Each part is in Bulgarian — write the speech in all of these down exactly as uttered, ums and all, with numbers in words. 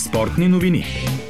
Спортни новини.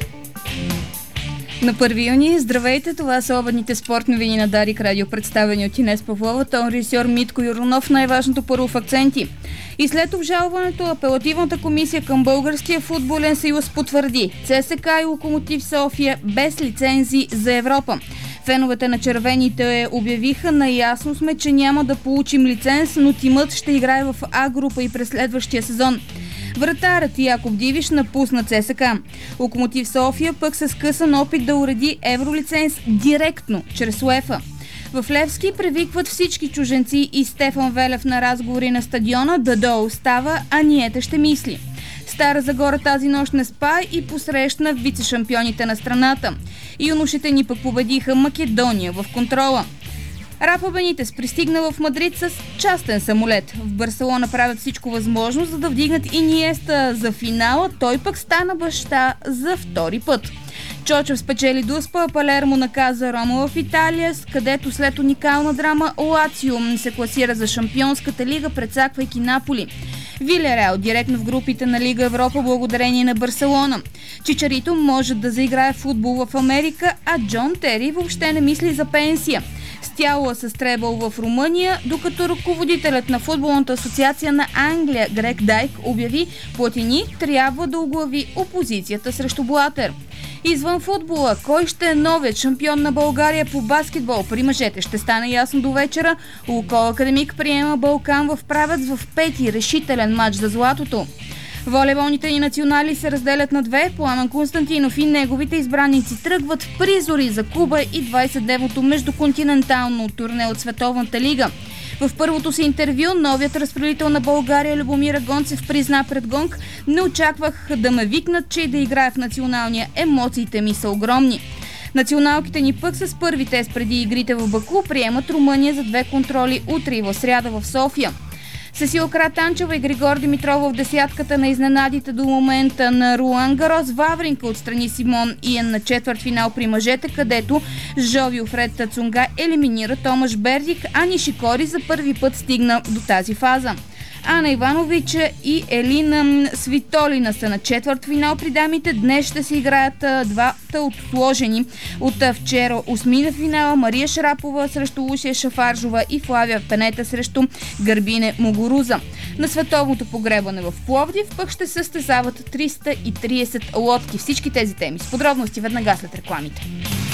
На първи юни, здравейте, това са обедните спортни новини на Дарик Радио, представени от Инес Павлова, тон режисьор Митко Юрунов. Най-важното първо в акценти. И след обжалването, апелативната комисия към Българския футболен съюз потвърди: ЦСКА и Локомотив София без лицензи за Европа. Феновете на червените обявиха: наясно сме, че няма да получим лиценз, но тимът ще играе в А група и през следващия сезон. Вратарът Якоб Дивиш напусна ЦСКА. Локомотив София пък се скъса на опит да уреди евролиценз директно, чрез УЕФА. В Левски привикват всички чуженци и Стефан Велев на разговори на стадиона. Дадо остава, а Ниете ще мисли. Стара Загора тази нощ не спа и посрещна вице-шампионите на страната. Юношите ни пък победиха Македония в контрола. Рафа Бенитес пристигна в Мадрид с частен самолет. В Барселона правят всичко възможно, за да вдигнат Иниеста за финала. Той пък стана баща за втори път. Чочев спечели Дуспа, а Палермо наказа Рома в Италия, където след уникална драма Лацио се класира за Шампионската лига, прецаквайки Наполи. Вилереал директно в групите на Лига Европа благодарение на Барселона. Чичарито може да заиграе футбол в Америка, а Джон Тери въобще не мисли за пенсия. Стяла с требъл в Румъния, докато ръководителят на футболната асоциация на Англия Грег Дайк обяви: Платини трябва да оглави опозицията срещу Блатер. Извън футбола, кой ще е новият шампион на България по баскетбол при мъжете ще стане ясно до вечера. Лукол Академик приема Балкан в Правец в пети решителен матч за златото. Волейболните ни национали се разделят на две. Пламен Константинов и неговите избраници тръгват в призори за Куба и двайсетдневното междуконтинентално турне от Световната лига. В първото си интервю новият разпределител на България Любомир Гонцев призна пред Гонг: не очаквах да ме викнат, че и да играя в националния. Емоциите ми са огромни. Националките ни пък с първи тест преди игрите в Баку приемат Румъния за две контроли утре и в сряда в София. Сесил Кратанчева и Григор Димитров в десятката на изненадите до момента на Руан Гарос. Вавринка отстрани Симон Иен на четвъртфинал при мъжете, където Жовио Фред Цунга елиминира Томаш Бердик, а Нишикори за първи път стигна до тази фаза. Ана Иванович и Елина Свитолина са на четвъртфинал при дамите. Днес ще се играят двата отложени от вчера осмина финала: Мария Шарапова срещу Лусия Шафаржова и Флавия Пенета срещу Гърбине Могоруза. На световното погребане в Пловдив пък ще състезават триста и трийсет лодки. Всички тези теми с подробности веднага след рекламите.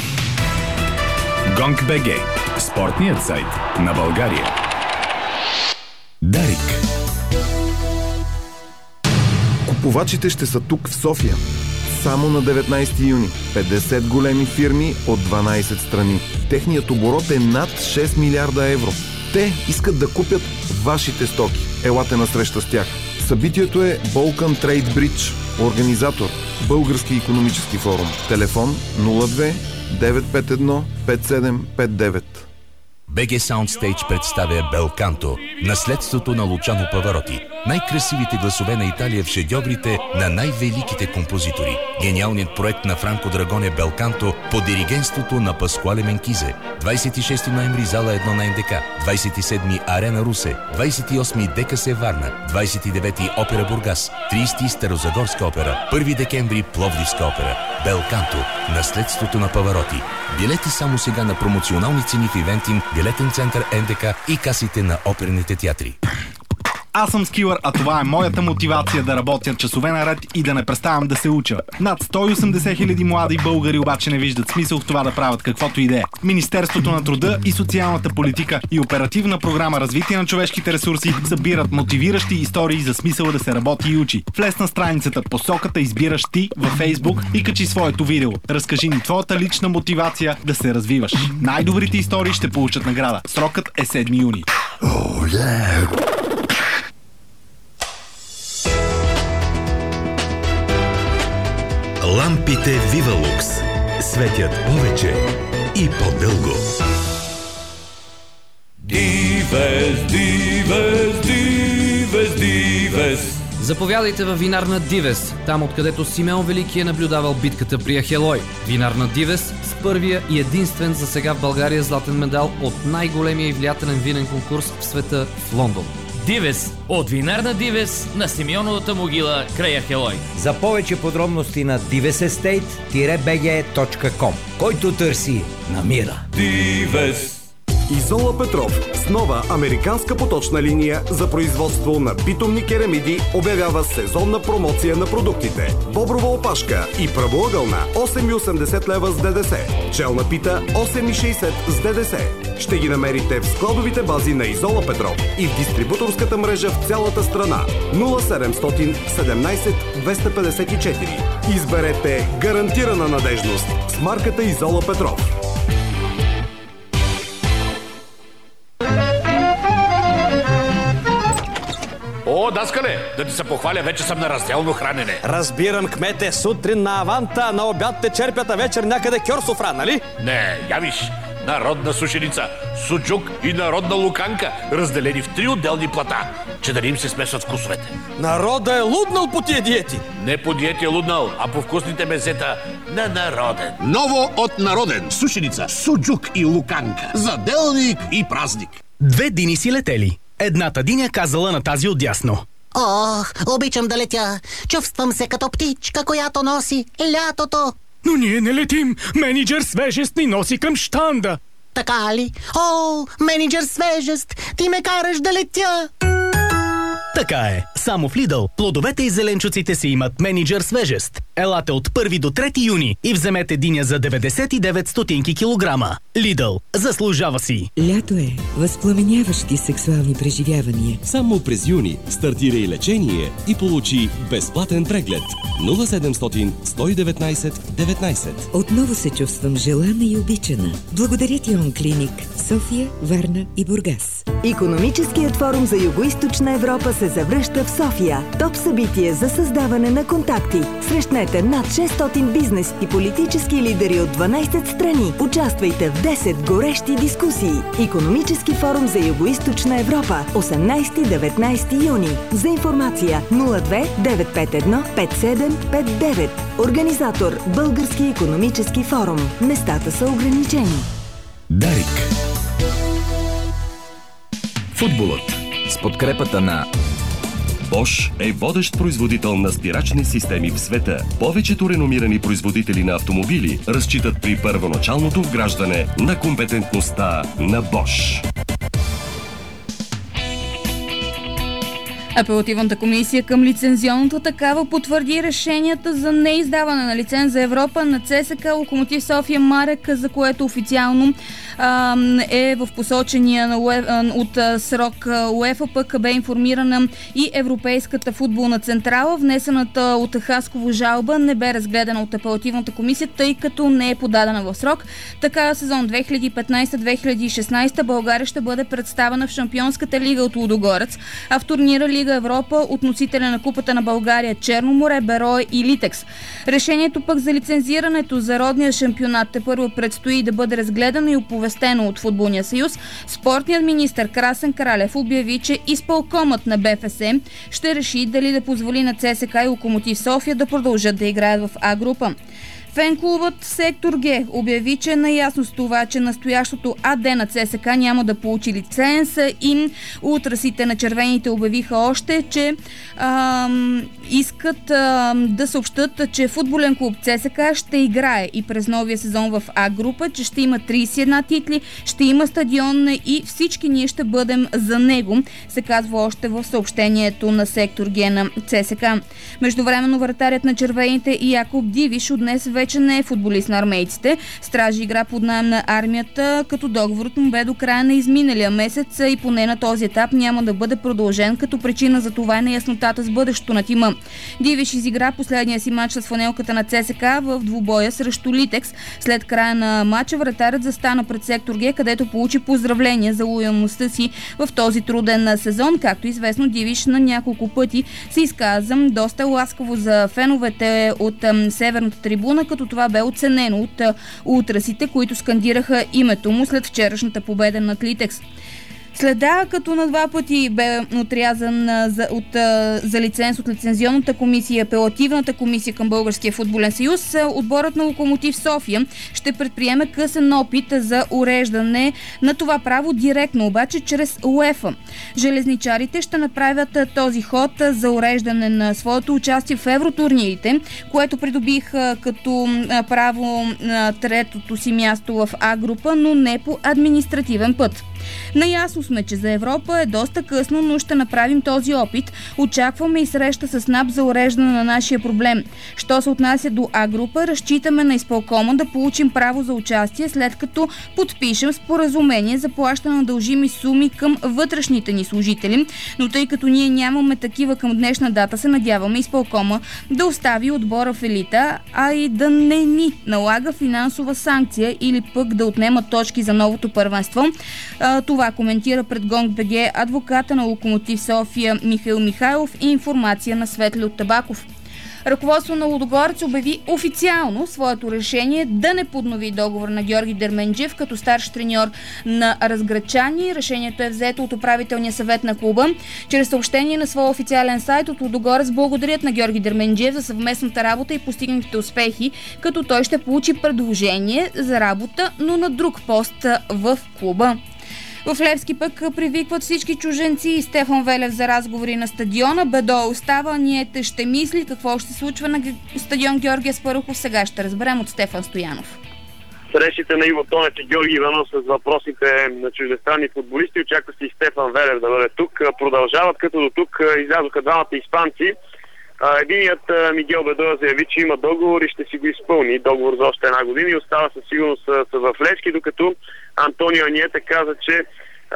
Гонг.бг – спортният сайт на България. Дарик. Купувачите ще са тук в София. Само на деветнайсети юни. петдесет големи фирми от дванайсет страни. Техният оборот е над шест милиарда евро. Те искат да купят вашите стоки. Елате на среща с тях. Събитието е Balkan Trade Bridge. Организатор – Български икономически форум. Телефон нула две девет пет едно пет седем пет девет. БГ Soundstage представя Белканто – наследството на Лучано Павароти. Най-красивите гласове на Италия в шедьоврите на най-великите композитори. Гениалният проект на Франко Драгоне Белканто под диригентството на Паскуале Менкизе. двайсет и шести ноември зала едно на НДК, двайсет и седми Арена Русе, двайсет и осми ДКС Варна, двайсет и девети Опера Бургас, трийсети Старозагорска опера, първи декември Пловдивска опера. Белканто – наследството на Павароти. Билети само сега на промоционални цени в Ивентим, билетен център НДК и касите на оперните театри. Аз съм скилър, а това е моята мотивация да работя часове наред и да не преставам да се уча. Над сто и осемдесет хиляди млади българи обаче не виждат смисъл в това да правят каквото и да е. Министерството на труда и социалната политика и Оперативна програма Развитие на човешките ресурси събират мотивиращи истории за смисъла да се работи и учи. Влез на страницата "Посоката избираш ти" във Фейсбук и качи своето видео. Разкажи ни твоята лична мотивация да се развиваш. Най-добрите истории ще получат награда. Срокът е седми юни. Oh, yeah. Лампите Вивалукс светят повече и по-дълго. Дивес, Дивес, Дивес, Дивес. Заповядайте във винарна Дивес, там откъдето Симеон Велики е наблюдавал битката при Ахелой. Винарна Дивес с първия и единствен за сега в България златен медал от най-големия и влиятелен винен конкурс в света в Лондон. Дивес от винарна Дивес на Симеоновата могила край Ахелой. За повече подробности на дивесестейт би джи точка ком. Който търси, намира. Дивес. Изола Петров с нова американска поточна линия за производство на битумни керамиди обявява сезонна промоция на продуктите. Боброва опашка и правоъгълна осем и осемдесет лева с ДДС. Челна пита осем и шейсет с ДДС. Ще ги намерите в складовите бази на Изола Петров и в дистрибуторската мрежа в цялата страна. нула седемстотин седемнайсет двеста петдесет и четири. Изберете гарантирана надежност с марката Изола Петров. О, даскале, да ти се похваля, вече съм на разделно хранене. Разбирам, кмете, сутрин на аванта, на обяд те черпят, а вечер някъде кьорсофра, нали? Не, я виж, народна сушеница, суджук и народна луканка, разделени в три отделни плата, че да не им се смесват вкусовете. Народа е луднал по тия диети. Не по диети е луднал, а по вкусните мезета на Народен. Ново от Народен. Сушеница, суджук и луканка. За делник и празник. Две дини си летели. Едната диня казала на тази отдясно: Ох, обичам да летя. Чувствам се като птичка, която носи лятото. Но ние не летим. Менеджер свежест ни носи към щанда. Така ли? О, менеджер свежест, ти ме караш да летя. Така е. Само в Lidl плодовете и зеленчуците си имат менеджер свежест. Елате от първи до трети юни и вземете диня за деветдесет и девет стотинки килограма. Lidl. Заслужава си. Лято е. Възпламеняващи сексуални преживявания. Само през юни стартира и лечение и получи безплатен преглед. нула седемстотин сто и деветнайсет деветнайсет. Отново се чувствам желана и обичана. Благодаря ти, Онклиник. София, Варна и Бургас. Икономическият форум за Югоизточна Европа се завръща в София. Топ събитие за създаване на контакти. Срещнете над шестстотин бизнес и политически лидери от дванайсет страни. Участвайте в десет горещи дискусии. Икономически форум за Югоизточна Европа. осемнайсети до деветнайсети юни. За информация нула две девет пет едно пет седем пет девет. Организатор Български икономически форум. Местата са ограничени. Дарик. Футболът с подкрепата на Bosch е водещ производител на спирачни системи в света. Повечето реномирани производители на автомобили разчитат при първоначалното вграждане на компетентността на Bosch. Апелативната комисия към лицензионната такава потвърди решенията за неиздаване на лиценз за Европа на ЦСКА Локомотив София Марек, за което официално а, е в посочения на УЕ, а, от а, срок УЕФА, пък бе информирана и Европейската футболна централа. Внесената от Хасково жалба не бе разгледана от апелативната комисия, тъй като не е подадена в срок. Така сезон две хиляди и петнайсета - две хиляди и шестнайсета България ще бъде представена в Шампионската лига от Лудогорец, а в турнира Лига Европа от носителя на Купата на България Черно море, Берое и Литекс. Решението пък за лицензирането за родния шампионат тепърва предстои да бъде разгледано и оповестено от Футболния съюз. Спортният министър Красен Кралев обяви, че изпълкомът на БФС ще реши дали да позволи на ЦСКА и Локомотив София да продължат да играят в А група. Фен-клубът Сектор Г обяви, че е наясно с това, че настоящото АД на ЦСКА няма да получи лиценз и утрасите на червените обявиха още, че ам, искат ам, да съобщат, че футболен клуб ЦСКА ще играе и през новия сезон в А група, че ще има трийсет и една титли, ще има стадион и всички ние ще бъдем за него, се казва още в съобщението на Сектор Г на ЦСКА. Междувременно вратарят на червените Якоб Дивиш от днес вече не е футболист на армейците. Стражи игра под наем на армията, като договорът му бе до края на изминалия месец и поне на този етап няма да бъде продължен, като причина за това е неяснотата с бъдещето на тима. Дивиш изигра последния си матч с фанелката на ЦСКА в двубоя срещу Литекс. След края на матча вратарят застана пред Сектор Г, където получи поздравления за лоялността си в този труден сезон. Както известно, Дивиш на няколко пъти се изказа доста ласкаво за феновете от северната трибуна, като това бе оценено от утрасите, които скандираха името му след вчерашната победа над Литекс. Следа, като на два пъти бе отрязан за, от, за лиценз от лицензионната комисия, апелативната комисия към Българския футболен съюз, отборът на Локомотив София ще предприеме късен опит за уреждане на това право директно, обаче чрез УЕФА. Железничарите ще направят този ход за уреждане на своето участие в евротурнирите, което придобих като право на третото си място в А група, но не по административен път. Наясно сме, че за Европа е доста късно, но ще направим този опит. Очакваме и среща с НАП за уреждане на нашия проблем. Що се отнася до А група, разчитаме на изпълкома да получим право за участие, след като подпишем споразумение за плащане на дължими суми към вътрешните ни служители, но тъй като ние нямаме такива към днешна дата, се надяваме изпълкома да остави отбора в елита, а и да не ни налага финансова санкция или пък да отнема точки за новото първенство. Това коментира пред Гонг.бг адвоката на Локомотив София Михаил Михайлов и информация на Светли Табаков. Ръководство на Лудогорец обяви официално своето решение да не поднови договор на Георги Дерменджиев като старш треньор на разградчани. Решението е взето от управителния съвет на клуба. Чрез съобщение на своя официален сайт от Лудогорец благодарят на Георги Дерменджиев за съвместната работа и постигнатите успехи, като той ще получи предложение за работа, но на друг пост в клуба. В Левски пък привикват всички чуженци и Стефан Велев за разговори на стадиона. Бедо остава, ние ще мисли какво ще се случва на стадион Георги Аспарухов. Сега ще разберем от Стефан Стоянов. Срещите на Иво Тонев и Георги Иванов с въпросите на чуждестранни футболисти, очаква се и Стефан Велев да бъде тук. Продължават, като до тук излязоха двамата испанци. Единият Мигел Бедоя заяви, че има договор и ще си го изпълни. Договор за още една година и остава със сигурност в Левски, докато Антонио Аниета каза, че а,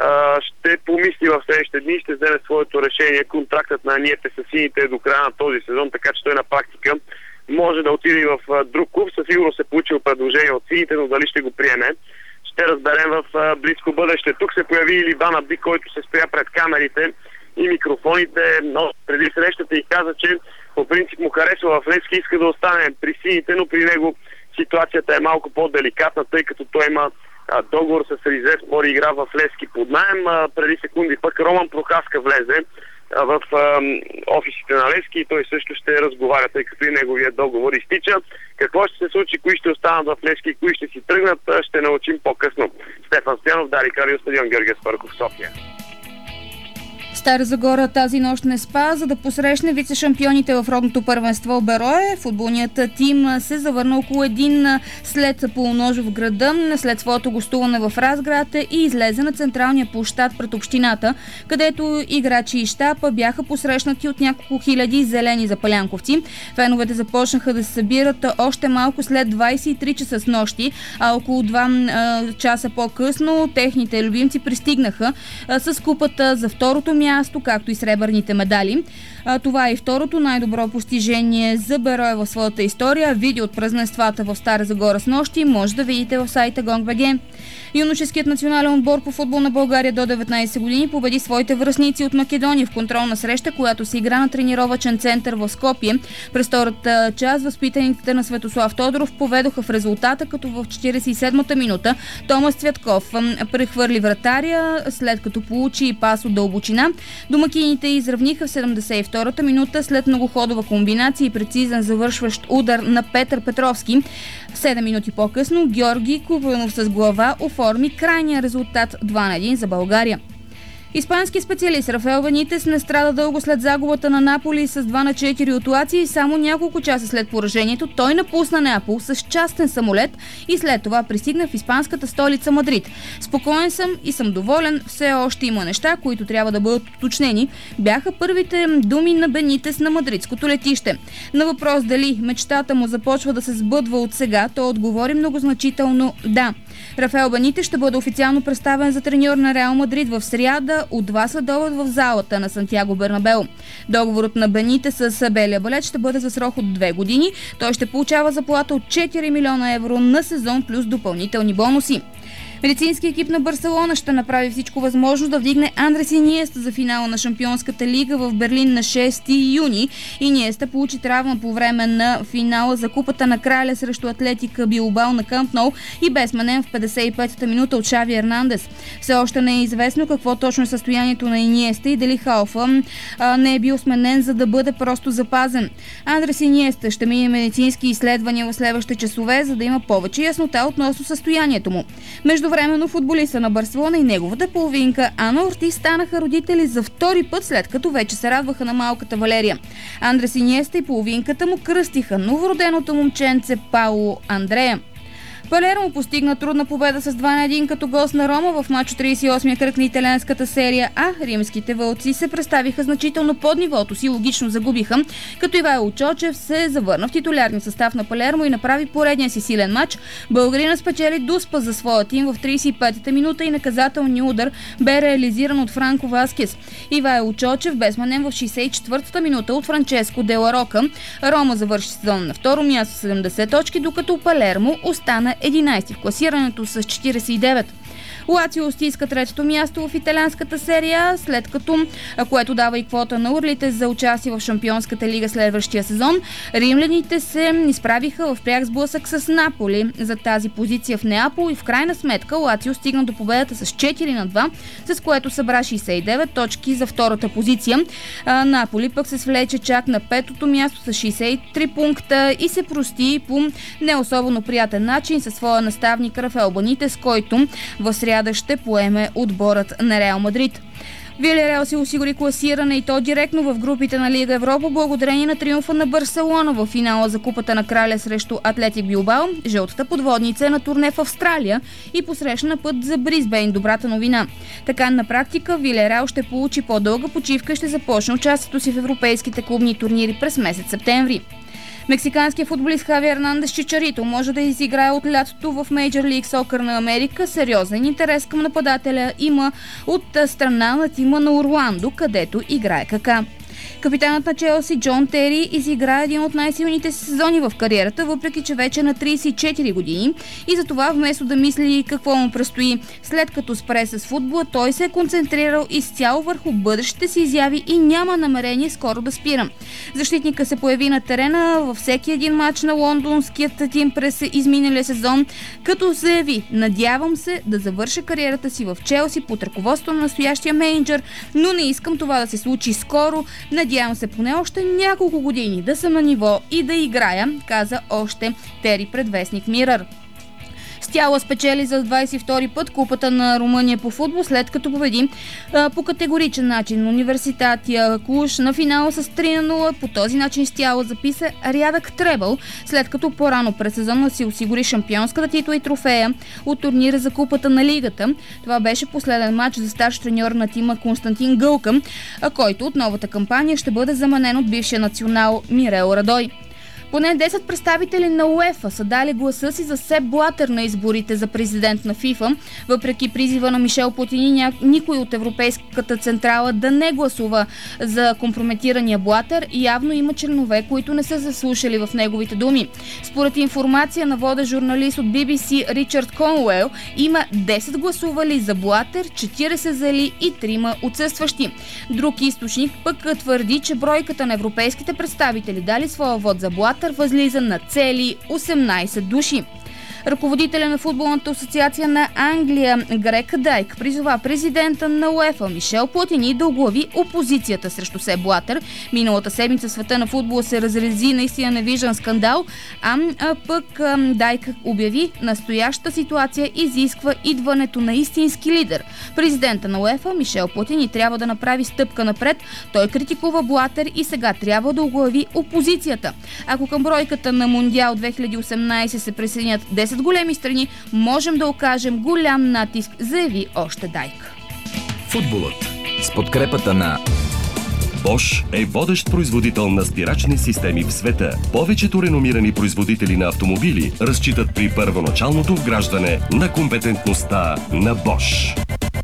ще помисли в следващите дни, ще вземе своето решение. Контрактът на Аниета с сините е до края на този сезон, така че той на практика може да отиде и в а, друг клуб. Със сигурност се получил предложение от сините, но дали ще го приеме, ще разберем в а, близко бъдеще. Тук се появи и Либан Абди, който се спря пред камерите и микрофоните, но преди срещата и каза, че по принцип му харесва в Левски, иска да остане при сините, но при него ситуацията е малко по-деликатна, тъй като той има а, договор с Ризев, спори игра в Левски под наем. А, преди секунди пък Роман Прохаска влезе а, в а, офисите на Левски и той също ще разговаря, тъй като и неговия договор изтича. Какво ще се случи, кои ще останат в Левски и кои ще си тръгнат, ще научим по-късно. Стефан Стоянов, Дарик Радио, стадион Георги Аспарухов, София. Стара Загора тази нощ не спа, за да посрещне вице-шампионите в родното първенство Берое. Футболният тим се завърна около един след полунощ в града, след своето гостуване в Разград и излезе на централния площад пред общината, където играчи и щаб бяха посрещнати от няколко хиляди зелени запалянковци. Феновете започнаха да се събират още малко след двайсет и три часа с нощи, а около два часа по-късно техните любимци пристигнаха а, с купата за второто място, както и сребърните медали. А, това е и второто най-добро постижение за Берое в своята история. Видео от празненствата в Стара Загора с нощи може да видите в сайта Гонг.бг. Юношеският национален отбор по футбол на България до деветнайсет години победи своите връстници от Македония в контролна среща, която се игра на тренировъчен център в Скопие. През втората част възпитаниците на Светослав Тодоров поведоха в резултата, като в четирийсет и седмата минута Томас Цвятков прехвърли вратаря, след като получи и пас от дълбочина. Домакините изравниха в седемдесет и втората минута след многоходова комбинация и прецизен завършващ удар на Петър Петровски. седем минути по-късно Георги Купенов с глава оформи крайния резултат два на един за България. Испански специалист Рафаел Бенитес не страда дълго след загубата на Наполи с два на четири от Лацио и само няколко часа след поражението той напусна Неапол с частен самолет и след това пристигна в испанската столица Мадрид. Спокоен съм и съм доволен, все още има неща, които трябва да бъдат уточнени, бяха първите думи на Бенитес на мадридското летище. На въпрос дали мечтата му започва да се сбъдва от сега, той отговори многозначително да. Рафаел Бенитес ще бъде официално представен за треньор на Реал Мадрид в сряда от два следобед в залата на Сантьяго Бернабеу. Договорът на Бенитес с белия балет ще бъде за срок от две години. Той ще получава заплата от четири милиона евро на сезон плюс допълнителни бонуси. Медицинският екип на Барселона ще направи всичко възможно да вдигне Андрес Иниеста за финала на Шампионската лига в Берлин на шести юни. Иниеста получи травма по време на финала за Купата на краля срещу Атлетика Билбао на Камп Ноу и бе сменен в петдесет и петата минута от Шави Ернандес. Все още не е известно какво точно е състоянието на Иниеста и дали Халфа а, не е бил сменен, за да бъде просто запазен. Андрес Иниеста ще мине медицински изследвания в следващите часове, за да има повече яснота относно състоянието му. Междувременно футболиста на Барселона и неговата половинка Ана Ортис станаха родители за втори път, след като вече се радваха на малката Валерия. Андрес Иниеста и половинката му кръстиха новороденото момченце Пауло Андрея. Палермо постигна трудна победа с два на един като гост на Рома в мач от тридесет и осми кръг на италианската серия А. Римските вълци се представиха значително под нивото си, логично загубиха, като Ивайло Чочев се завърна в титулярния състав на Палермо и направи поредния си силен мач. Българина спечели дуспа за своя тим в тридесет и петата минута и наказателният удар бе реализиран от Франко Васкес. Ивайло Чочев бе сменен в шейсет и четвъртата минута от Франческо Де Ла Рока. Рома завърши сезона на второ място с седемдесет точки, докато Палермо остана единайсети в класирането с четиридесет и девет. Лацио стиска третото място в италианската серия, след като, което дава и квота на урлите за участие в Шампионската лига следващия сезон. Римляните се изправиха в пряк сблъсък с Наполи за тази позиция в Неапол и в крайна сметка Лацио стигна до победата с четири на два, с което събра шейсет и девет точки за втората позиция. А, Наполи пък се свлече чак на петото място с шейсет и три пункта и се прости по не особено приятен начин със своя наставник Рафаел Бенитес, който в сряда ще поеме отборът на Реал Мадрид. Вилиареал се осигури класиране и то директно в групите на Лига Европа, благодарение на триумфа на Барселона в финала за Купата на краля срещу Атлетик Билбао. Жълтата подводница е на турне в Австралия и посрещна път за Бризбейн. Добрата новина. Така на практика Вилиареал ще получи по-дълга почивка и ще започне участието си в европейските клубни турнири през месец септември. Мексиканският футболист Хави Ернандес Чичарито може да изиграе от лятото в Major League Soccer на Америка. Сериозен интерес към нападателя има от страна на тима на Орландо, където играе Кака. Капитанът на Челси Джон Тери изигра един от най-силните си сезони в кариерата, въпреки че вече е на тридесет и четири години, и затова вместо да мисли какво му предстои след като спре с футбола, той се е концентрирал изцяло върху бъдещите си изяви и няма намерение скоро да спира. Защитника се появи на терена във всеки един матч на лондонският тим през изминалия сезон, като заяви: "Надявам се да завърша кариерата си в Челси под ръководството на настоящия мениджър, но не искам това да се случи скоро. Надявам се поне още няколко години да съм на ниво и да играя", каза още Тери пред вестник Мирър. Стяла спечели за двайсет и втори път Купата на Румъния по футбол, след като победи а, по категоричен начин Университатия Клуж на финала с три на нула. По този начин Стяла записа рядък требъл, след като по-рано през сезона си осигури шампионската титла и трофея от турнира за Купата на лигата. Това беше последен матч за старш треньор на тима Константин Гълка, който от новата кампания ще бъде заменен от бившия национал Мирел Радой. Поне десет представители на УЕФА са дали гласа си за Сеп Блатер на изборите за президент на ФИФА. Въпреки призива на Мишел Платини никой от Европейската централа да не гласува за компрометирания Блатер, явно има членове, които не са заслушали в неговите думи. Според информация на водещ журналист от Би Би Си Ричард Конуел, има десет гласували за Блатер, четирийсет зали и трима отсъстващи. Друг източник пък твърди, че бройката на европейските представители дали своя вод за Блатер възлиза на цели осемнайсет души. Ръководителя на футболната асоциация на Англия Грег Дайк призова президента на УЕФА Мишел Платини да оглави опозицията срещу Сеп Блатер. Миналата седмица света на футбола се разрази наистина невиждан скандал, а, а пък а, Дайк обяви: "Настоящата ситуация изисква идването на истински лидер. Президента на УЕФА Мишел Платини трябва да направи стъпка напред. Той критикува Блатер и сега трябва да оглави опозицията. Ако към бройката на Мондиал две хиляди и осемнайсета се присъединят десет големи страни, можем да окажем голям натиск", заяви още Дайк. Футболът с подкрепата на Bosch е водещ производител на спирачни системи в света. Повечето реномирани производители на автомобили разчитат при първоначалното вграждане на компетентността на Bosch.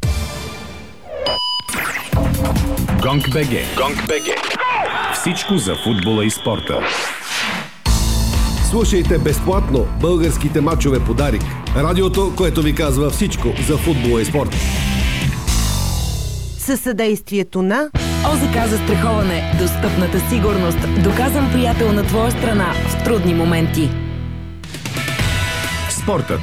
Гонг БГ. Гонг БГ. Всичко за футбола и спорта. Слушайте безплатно българските мачове по Дарик. Радиото, което ви казва всичко за футбола и спорта. Със съдействието на ОЗК за страховане. Достъпната сигурност. Доказан приятел на твоя страна в трудни моменти. Спортът.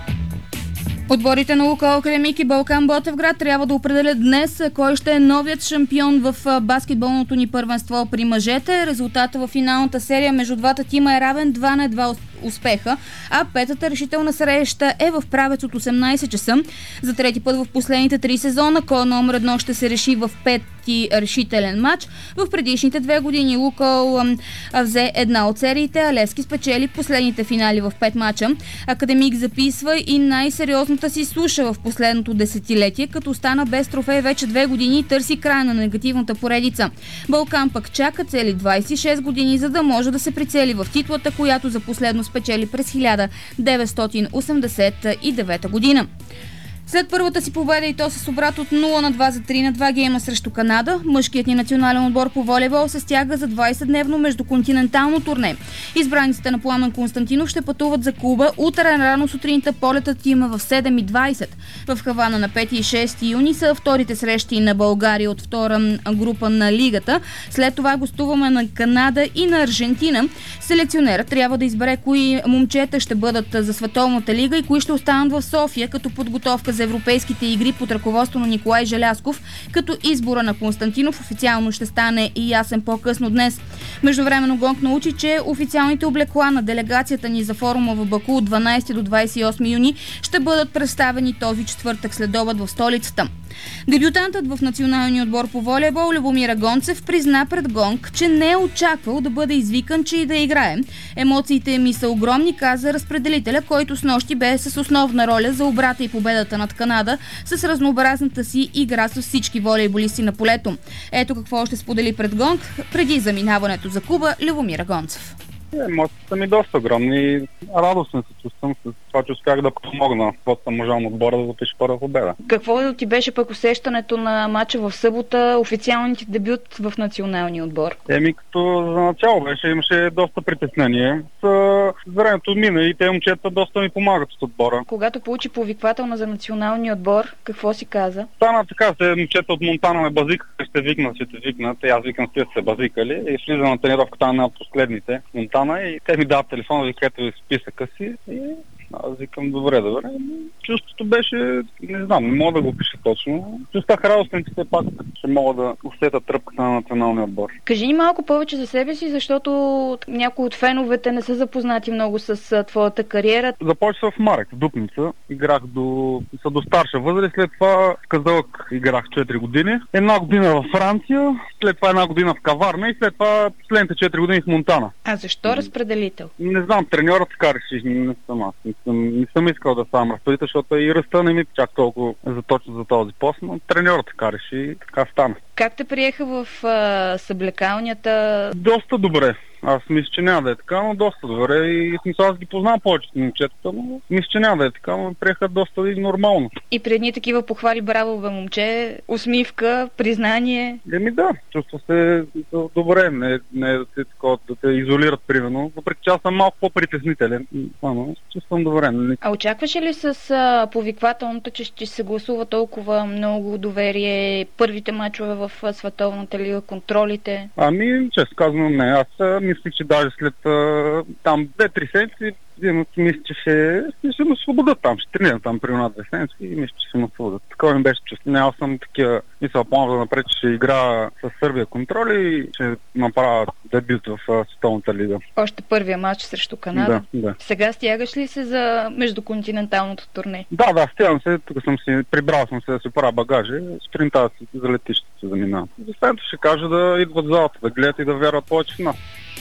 Отборите на Лукойл Кремик и Балкан Ботевград трябва да определят днес кой ще е новият шампион в баскетболното ни първенство при мъжете. Резултата в финалната серия между двата тима е равен два на два успеха, а петата решителна среща е в Правец от осемнайсет часа. За трети път в последните три сезона кой номер едно ще се реши в пети решителен матч. В предишните две години Лукойл взе една от сериите, а Левски спечели последните финали в пет мача. Академик записва и най-сериозната си суша в последното десетилетие, като остана без трофей вече две години и търси края на негативната поредица. Балкан пък чака цели двайсет и шест години, за да може да се прицели в титлата, която за последно спечели през хиляда деветстотин осемдесет и девета година. След първата си победа и то с обрат от нула на два за три на два гейма срещу Канада, мъжкият ни национален отбор по волейбол се стяга за двайсетдневно междуконтинентално турне. Избраниците на Пламен Константинов ще пътуват за Куба утре рано сутринта. Полетът им е в седем и двайсет. В Хавана на пети и шести юни са вторите срещи на България от втора група на лигата. След това гостуваме на Канада и на Аржентина. Селекционерът трябва да избере кои момчета ще бъдат за Световната лига и кои ще останат в София като подготовка за европейските игри под ръководство на Николай Желязков, като избора на Константинов официално ще стане и ясен по-късно днес. Междувременно Гонк научи, че официалните облекла на делегацията ни за форума в Баку от дванайсети до двайсет и осми юни ще бъдат представени този четвъртък следобед в столицата. Дебютантът в националния отбор по волейбол Любомир Гонцев призна пред Гонк, че не е очаквал да бъде извикан, че и да играе. Емоциите ми са огромни, каза разпределителя, който снощи бе с основна роля за обрата и победата над Канада с разнообразната си игра с всички волейболисти на полето. Ето какво ще сподели пред Гонк преди заминаването за Куба Любомир Гонцев. Емоциите са ми доста огромни. Радостен се чувствам с това, че успях да помогна под съм можал на отбора да запиша първа победа. Какво ти беше пък усещането на матча в събота, официалният дебют в националния отбор? Еми, като за начало беше, имаше доста притеснение. С времето мина и те момчета доста ми помагат от отбора. Когато получи повиквателна за националния отбор, какво си каза? Стана така, се момчета от Монтана ме базикаха, ще викнат, ще те викнат. Аз викам, сте се базикали и слиза на тренировката на последните. И те ми дават телефона, викате ви списъка си и аз викам добре, добре. Чувството беше, не знам, не мога да го пиша точно. Чувствах радостен, че все пак ще мога да усетя тръпката на националния отбор. Кажи ни малко повече за себе си, защото някои от феновете не са запознати много с твоята кариера. Започнах в Марек, в Дупница. Играх до, са до старша възраст, след това в Казълък играх четири години. Една година във Франция, след това една година в Каварна и след това последните четири години в Монтана. А защо разпределител? Не знам, треньорът така реши, не съм аз. Не съм, не съм искал да ставам разпределител, защото и ръста не ми чак толкова заточно за този пост, но треньорът така реши и така стана. Как те приеха в а, съблекалнята? Доста добре. Аз мисля, че няма да е така, но доста добре. И смисъл, аз ги познавам повечето момчетата, но мисля, че няма да е така, но приеха доста и нормално. И при едни такива похвали, браво бе момче, усмивка, признание? Еми да, чувства се добре, не, не да, те, да те изолират примерно. Въпреки че аз съм малко по-притеснителен, но чувствам добре. А очакваше ли с а, повиквателното, че ще се гласува толкова много доверие, първите мачове в а, Световната лига, контролите? Ами, често казвам, не. Аз мислих, че даже след а, там две-три седмици, мисля, че ще, ще ме свободят там, ще тренирам там при една-две седмици и мисля, че ще ме свободят. Такова ми беше чувство. Не, аз съм такива, мисля, планов да напред, че ще игра с Сърбия контроли и ще направя дебют в Световната лига. Още първия матч срещу Канада? Да, да. Сега стягаш ли се за междуконтиненталното турне? Да, да, стягам се. Тук съм си, прибрал съм се да си правя багажи. Сутринта си за летището се заминавам. Останалото ще кажа да идват в залата, да гледат и да вярват повече в нас.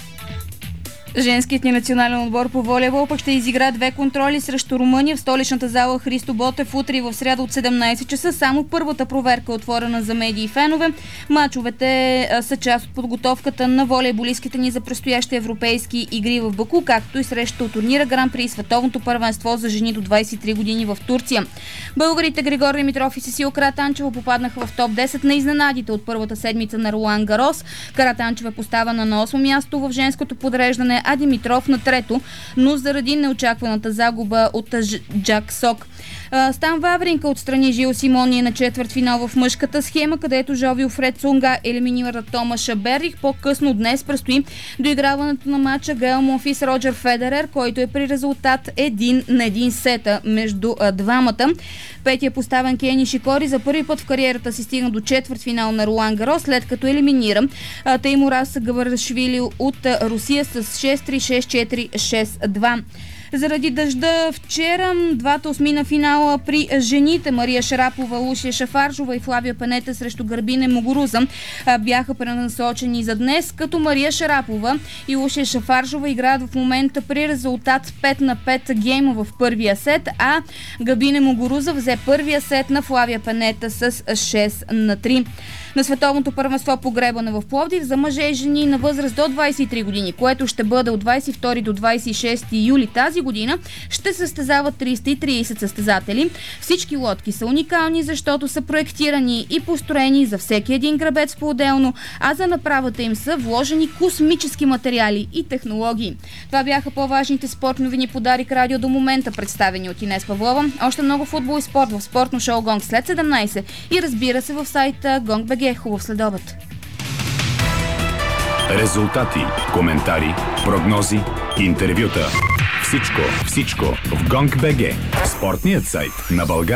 Женският ни национален отбор по волейбол пък ще изигра две контроли срещу Румъния в столичната зала Христо Ботев утре и в сряда от седемнайсет часа. Само първата проверка е отворена за медии и фенове. Мачовете са част от подготовката на волейболистките ни за предстоящи европейски игри в Баку, както и срещу турнира Гран При и световното първенство за жени до двайсет и три години в Турция. Българите Григор Димитров и Сесил Каратанчева попаднаха в топ десет на изненадите от първата седмица на Ролан Гарос. Каратанчева е поставена на осмо място в женското подреждане, а Димитров на трето, но заради неочакваната загуба от Джак Сок. Стан Вавринка отстрани Жил Симони на четвъртфинал в мъжката схема, където Жови Офред Цунга елиминира Томаш Берих. По-късно днес предстои доиграването на матча Гаел Монфис Роджер Федерер, който е при резултат един на един сета между двамата. Петия поставен Кей Нишикори за първи път в кариерата си стигна до четвъртфинал на Ролан Гарос, след като елиминира Теймураз Габарашвили от Русия с шест три, шест четири, шест два. Заради дъжда вчера двата осмина финала при жените Мария Шарапова, Лусия Шафаржова и Флавия Пенета срещу Гърбине Могоруза бяха пренасочени за днес, като Мария Шарапова и Лусия Шафаржова играят в момента при резултат пет на пет гейма в първия сет, а Гърбине Могоруза взе първия сет на Флавия Пенета с шест на три. На световното първенство по гребане в Пловдив за мъже и жени на възраст до двадесет и три години, което ще бъде от двадесет и втори до двадесет и шести юли тази година, ще състезават триста и тридесет състезатели. Всички лодки са уникални, защото са проектирани и построени за всеки един гребец по-отделно, а за направата им са вложени космически материали и технологии. Това бяха по-важните спортни новини по Дарик Радио до момента, представени от Инес Павлова. Още много футбол и спорт в спортно шоу Гонг след седемнадесет и разбира се в сайта Гонг точка би джи. Хубав следобед! Резултати, коментари, прогнози, интервюта. Всичко, всичко в Гонг точка би джи. Спортният сайт на България.